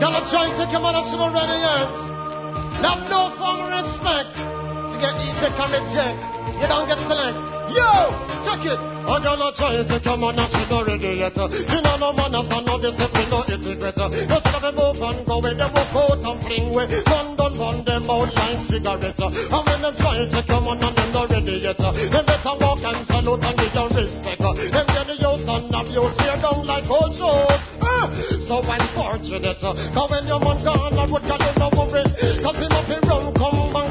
Y'all are trying to come on up to the ready yet. Now no form of respect. To get eject and reject. You don't get select. Yo, check it. And y'all are trying to come on up to the ready yet. You know no man has no discipline, no etiquette. You think of a move and go with them walk out and fling way. Run them out like cigarettes. And when them trying to come on and them not ready yet. Them better walk and salute and give your respect. Them get the use and abuse. Tear down like old shows. So I'm fortunate. Cause when your man gone, I would get him no worry. Cause him up in run, come back.